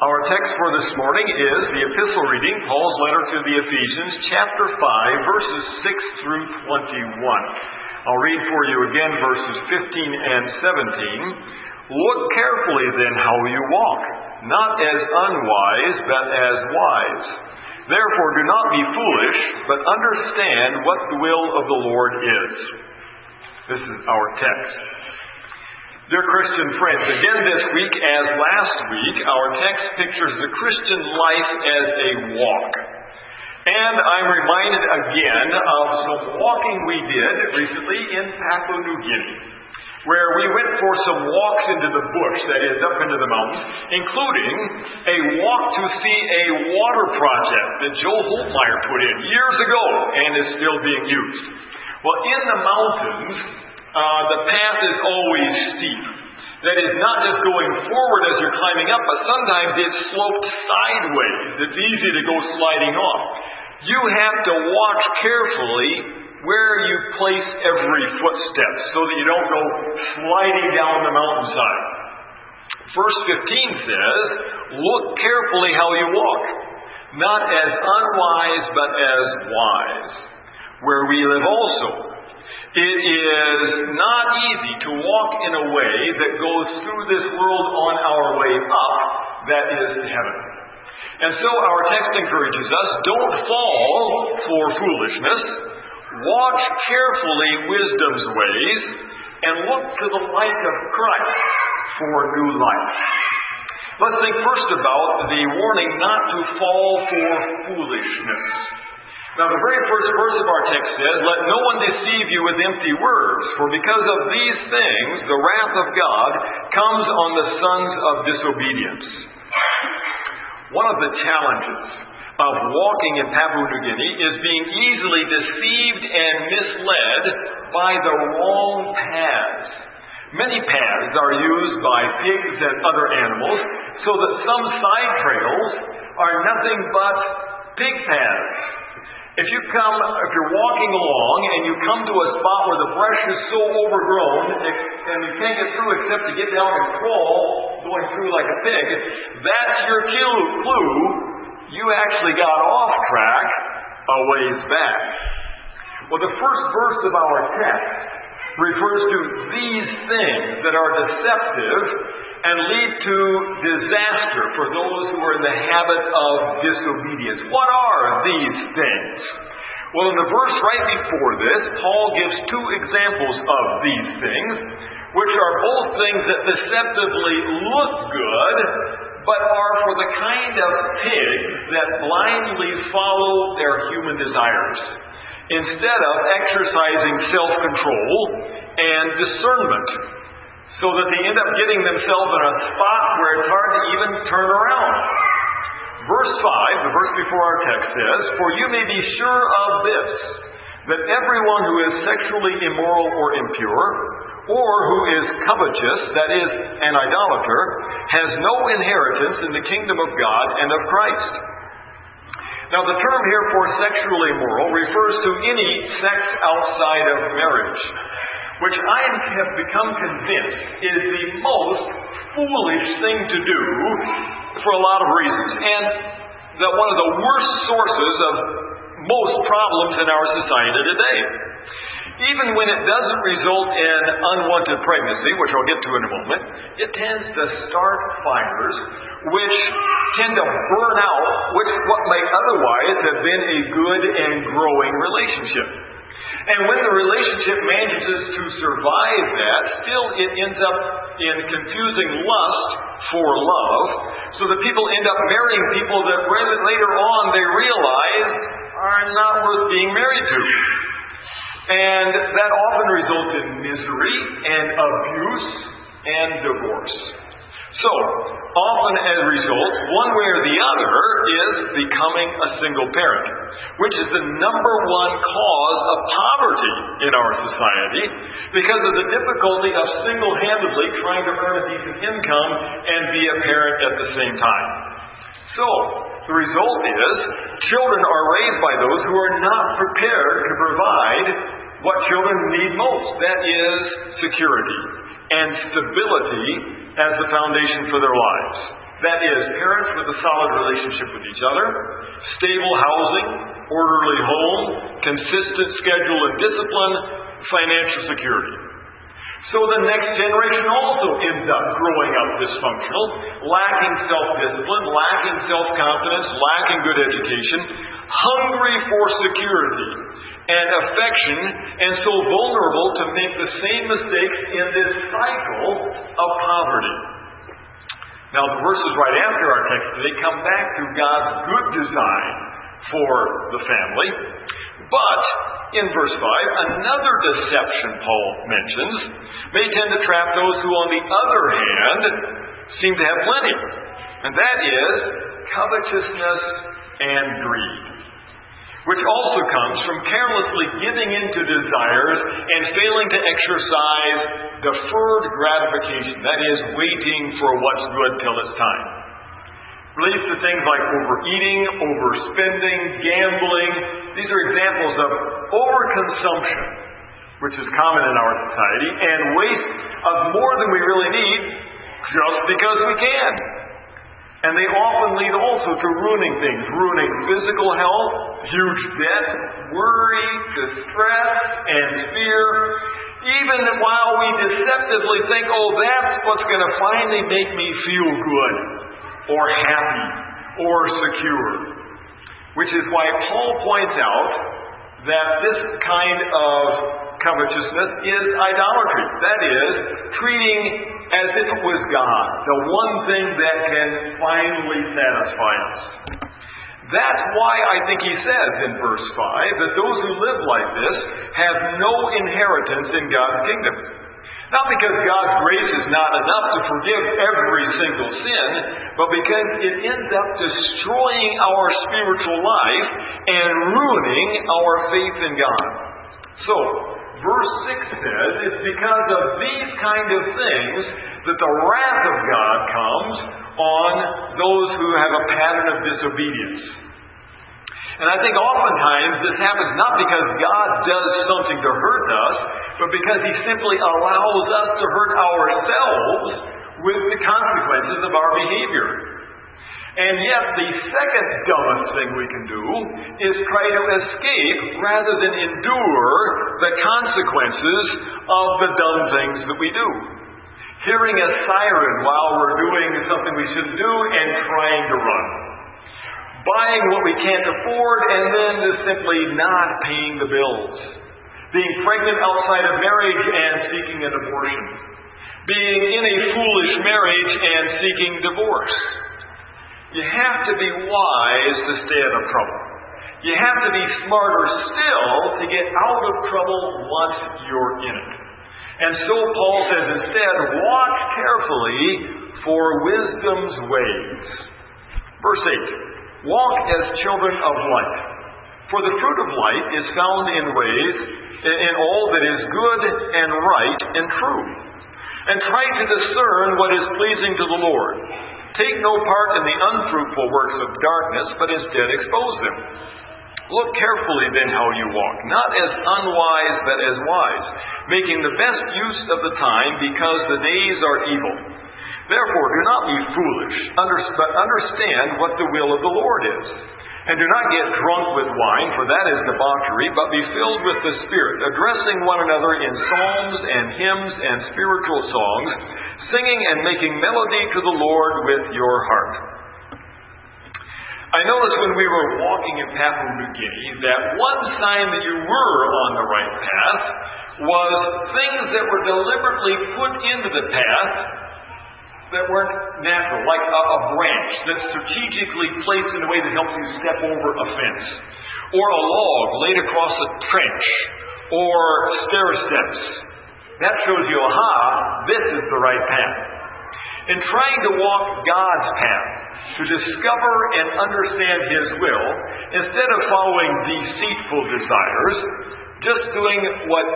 Our text for this morning is the epistle reading, Paul's letter to the Ephesians, chapter 5, verses 6 through 21. I'll read for you again verses 15 and 17. Look carefully then how you walk, not as unwise, but as wise. Therefore do not be foolish, but understand what the will of the Lord is. This is our text. Dear Christian friends, again this week as last week, our text pictures the Christian life as a walk. And I'm reminded again of some walking we did recently in Papua New Guinea, where we went for some walks into the bush, that is, up into the mountains, including a walk to see a water project that Joe Holtmeyer put in years ago and is still being used. Well, in the mountains, the path is always steep. That is, not just going forward as you're climbing up, but sometimes it's sloped sideways. It's easy to go sliding off. You have to watch carefully where you place every footstep so that you don't go sliding down the mountainside. Verse 15 says, look carefully how you walk, not as unwise, but as wise, where we live also. It is not easy to walk in a way that goes through this world on our way up, that is to heaven. And so our text encourages us, don't fall for foolishness. Watch carefully wisdom's ways, and look to the light of Christ for new life. Let's think first about the warning not to fall for foolishness. Now, the very first verse of our text says, let no one deceive you with empty words, for because of these things the wrath of God comes on the sons of disobedience. One of the challenges of walking in Papua New Guinea is being easily deceived and misled by the wrong paths. Many paths are used by pigs and other animals, so that some side trails are nothing but pig paths. If you're walking along and you come to a spot where the brush is so overgrown and you can't get through except to get down and crawl, going through like a pig, that's your clue. You actually got off track a ways back. Well, the first verse of our text refers to these things that are deceptive and lead to disaster for those who are in the habit of disobedience. What are these things? Well, in the verse right before this, Paul gives two examples of these things, which are both things that deceptively look good, but are for the kind of pigs that blindly follow their human desires, instead of exercising self-control and discernment, so that they end up getting themselves in a spot where it's hard to even turn around. Verse 5, the verse before our text says, for you may be sure of this, that everyone who is sexually immoral or impure, or who is covetous, that is, an idolater, has no inheritance in the kingdom of God and of Christ. Now, the term here for sexually immoral refers to any sex outside of marriage, which I have become convinced is the most foolish thing to do for a lot of reasons, and that one of the worst sources of most problems in our society today. Even when it doesn't result in unwanted pregnancy, which I'll get to in a moment, it tends to start fires which tend to burn out what might otherwise have been a good and growing relationship. And when the relationship manages to survive that, still it ends up in confusing lust for love, so that people end up marrying people that later on they realize are not worth being married to. And that often results in misery and abuse and divorce. So, often as a result, one way or the other is becoming a single parent, which is the number one cause of poverty in our society because of the difficulty of single-handedly trying to earn a decent income and be a parent at the same time. So, the result is children are raised by those who are not prepared to provide what children need most, that is security and stability as the foundation for their lives. That is, parents with a solid relationship with each other, stable housing, orderly home, consistent schedule and discipline, financial security. So the next generation also ends up growing up dysfunctional, lacking self-discipline, lacking self-confidence, lacking good education, hungry for security and affection, and so vulnerable to make the same mistakes in this cycle of poverty. Now, the verses right after our text today come back to God's good design for the family. But, in verse 5, another deception Paul mentions may tend to trap those who, on the other hand, seem to have plenty. And that is covetousness and greed, which also comes from carelessly giving in to desires and failing to exercise deferred gratification. That is, waiting for what's good till it's time. Relates to things like overeating, overspending, gambling. These are examples of overconsumption, which is common in our society, and waste of more than we really need just because we can. And they often lead also to ruining things, ruining physical health, huge debt, worry, distress, and fear. Even while we deceptively think, oh, that's what's going to finally make me feel good, or happy, or secure. Which is why Paul points out that this kind of covetousness is idolatry. That is, treating as if it was God, the one thing that can finally satisfy us. That's why I think he says in verse 5 that those who live like this have no inheritance in God's kingdom. Not because God's grace is not enough to forgive every single sin, but because it ends up destroying our spiritual life and ruining our faith in God. So, verse 6 says, it's because of these kind of things that the wrath of God comes on those who have a pattern of disobedience. And I think oftentimes this happens not because God does something to hurt us, but because He simply allows us to hurt ourselves with the consequences of our behavior. And yet the second dumbest thing we can do is try to escape rather than endure the consequences of the dumb things that we do. Hearing a siren while we're doing something we shouldn't do and trying to run. Buying what we can't afford and then just simply not paying the bills. Being pregnant outside of marriage and seeking an abortion. Being in a foolish marriage and seeking divorce. You have to be wise to stay out of trouble. You have to be smarter still to get out of trouble once you're in it. And so Paul says instead, watch carefully for wisdom's ways. Verse 8. Walk as children of light. For the fruit of light is found in all that is good and right and true. And try to discern what is pleasing to the Lord. Take no part in the unfruitful works of darkness, but instead expose them. Look carefully then how you walk, not as unwise but as wise, making the best use of the time because the days are evil. Therefore, do not be foolish, but understand what the will of the Lord is. And do not get drunk with wine, for that is debauchery, but be filled with the Spirit, addressing one another in psalms and hymns and spiritual songs, singing and making melody to the Lord with your heart. I noticed when we were walking in Papua New Guinea that one sign that you were on the right path was things that were deliberately put into the path that weren't natural, like a branch that's strategically placed in a way that helps you step over a fence, or a log laid across a trench, or stair steps. That shows you, aha, this is the right path. In trying to walk God's path, to discover and understand His will, instead of following deceitful desires, just doing what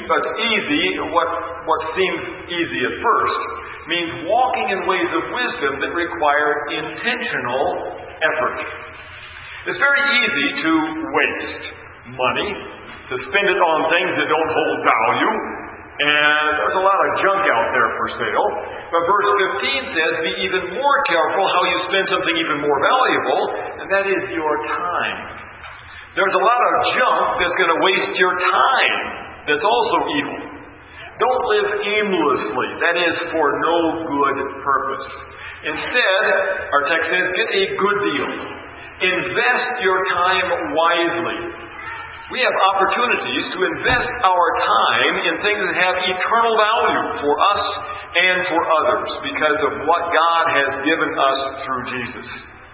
seems easy at first, means walking in ways of wisdom that require intentional effort. It's very easy to waste money, to spend it on things that don't hold value, And there's a lot of junk out there for sale. But verse 15 says, be even more careful how you spend something even more valuable, and that is your time. There's a lot of junk that's going to waste your time. That's also evil. Don't live aimlessly. That is for no good purpose. Instead, our text says, get a good deal. Invest your time wisely. We have opportunities to invest our time in things that have eternal value for us and for others because of what God has given us through Jesus.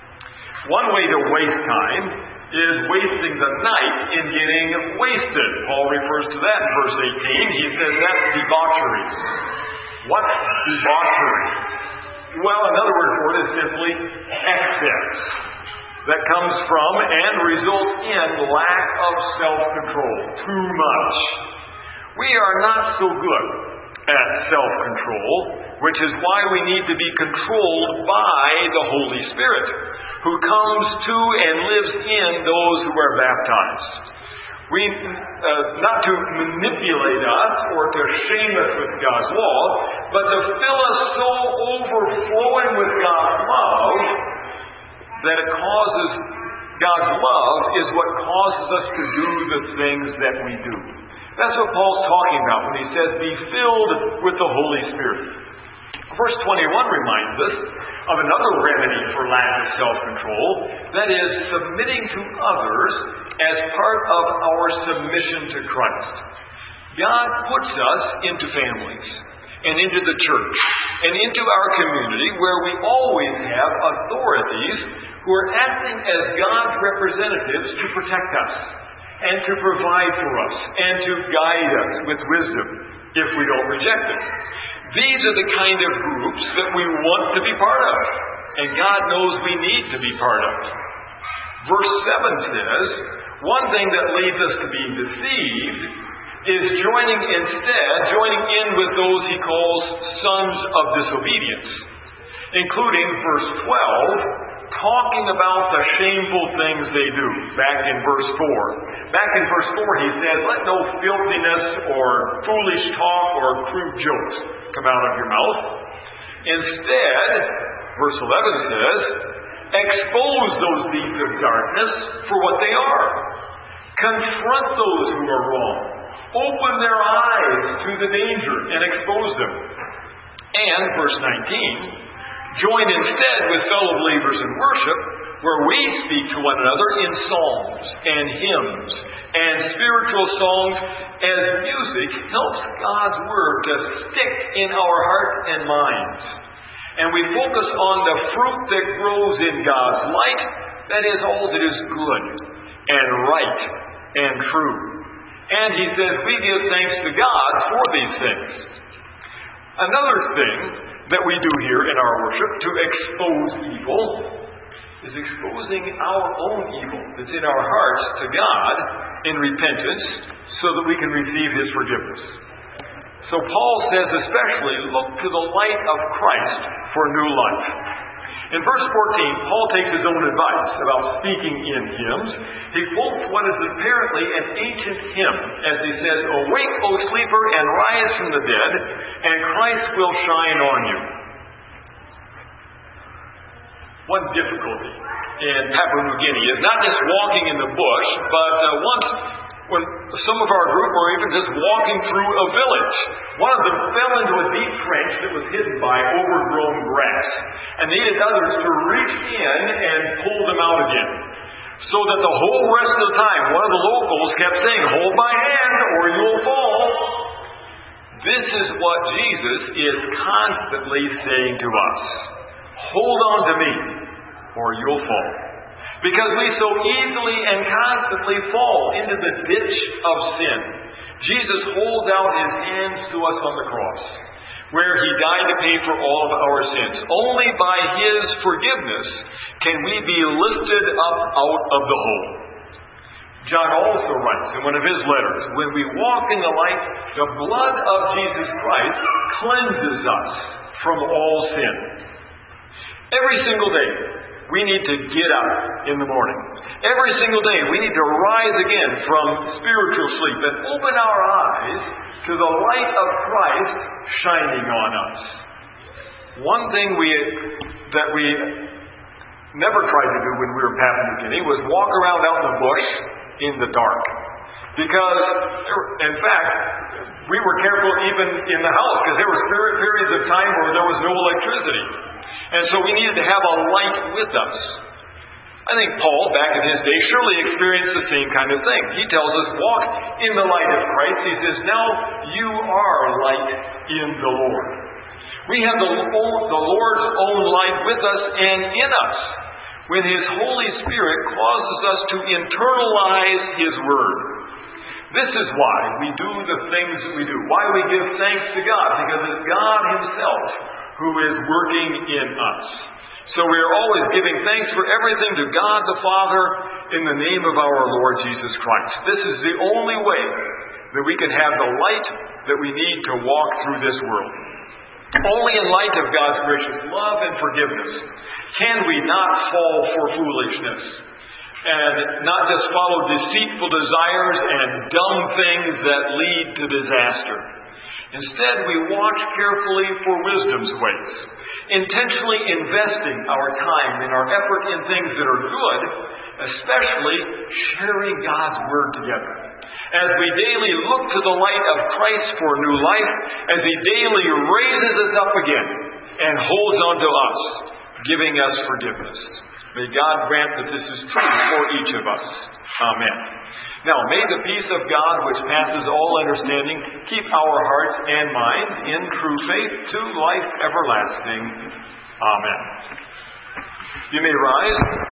One way to waste time is wasting the night in getting wasted. Paul refers to that in verse 18. He says that's debauchery. What's debauchery? Well, another word for it is simply excess. That comes from and results in lack of self-control. Too much. We are not so good at self-control, which is why we need to be controlled by the Holy Spirit, who comes to and lives in those who are baptized. We, not to manipulate us or to shame us with God's law, but to fill us so overflowing with God's love that it causes, God's love is what causes us to do the things that we do. That's what Paul's talking about when he says, be filled with the Holy Spirit. Verse 21 reminds us of another remedy for lack of self-control, that is, submitting to others as part of our submission to Christ. God puts us into families and into the church and into our community where we always have authorities who are acting as God's representatives to protect us and to provide for us and to guide us with wisdom if we don't reject it. These are the kind of groups that we want to be part of, and God knows we need to be part of. Verse 7 says, one thing that leads us to being deceived is joining in with those he calls sons of disobedience, including verse 12, talking about the shameful things they do, back in verse 4. Back in verse 4 he says, let no filthiness or foolish talk or crude jokes come out of your mouth. Instead, verse 11 says, expose those deeds of darkness for what they are. Confront those who are wrong. Open their eyes to the danger and expose them. And, verse 19, join instead with fellow believers in worship, where we speak to one another in psalms and hymns and spiritual songs, as music helps God's Word to stick in our heart and minds. And we focus on the fruit that grows in God's light, that is, all that is good and right and true. And he says we give thanks to God for these things. Another thing that we do here in our worship to expose evil is exposing our own evil that's in our hearts to God in repentance so that we can receive His forgiveness. So Paul says especially, look to the light of Christ for new life. In verse 14, Paul takes his own advice about speaking in hymns. He quotes what is apparently an ancient hymn as he says, awake, O sleeper, and rise from the dead, and Christ will shine on you. One difficulty in Papua New Guinea is not just walking in the bush, but once when some of our group were even just walking through a village, one of them fell into a deep trench that was hidden by overgrown grass and needed others to reach in and pull them out again. So that the whole rest of the time, one of the locals kept saying, hold my hand or you'll fall. This is what Jesus is constantly saying to us. Hold on to me or you'll fall. Because we so easily and constantly fall into the ditch of sin. Jesus holds out His hands to us on the cross, where He died to pay for all of our sins. Only by His forgiveness can we be lifted up out of the hole. John also writes in one of his letters, when we walk in the light, the blood of Jesus Christ cleanses us from all sin. Every single day, we need to get up in the morning. Every single day, we need to rise again from spiritual sleep and open our eyes to the light of Christ shining on us. One thing that we never tried to do when we were in Papua New Guinea was walk around out in the bush in the dark. Because, in fact, we were careful even in the house, because there were periods of time where there was no electricity. And so we needed to have a light with us. I think Paul, back in his day, surely experienced the same kind of thing. He tells us, walk in the light of Christ. He says, now you are light in the Lord. We have the Lord's own light with us and in us, when His Holy Spirit causes us to internalize His Word. This is why we do the things that we do, why we give thanks to God, because it's God Himself who is working in us. So we are always giving thanks for everything to God the Father in the name of our Lord Jesus Christ. This is the only way that we can have the light that we need to walk through this world. Only in light of God's gracious love and forgiveness can we not fall for foolishness and not just follow deceitful desires and dumb things that lead to disaster. Instead, we watch carefully for wisdom's ways, intentionally investing our time and our effort in things that are good, especially sharing God's Word together. As we daily look to the light of Christ for new life, as He daily raises us up again and holds on to us, giving us forgiveness. May God grant that this is true for each of us. Amen. Now, may the peace of God, which passes all understanding, keep our hearts and minds in true faith to life everlasting. Amen. You may rise.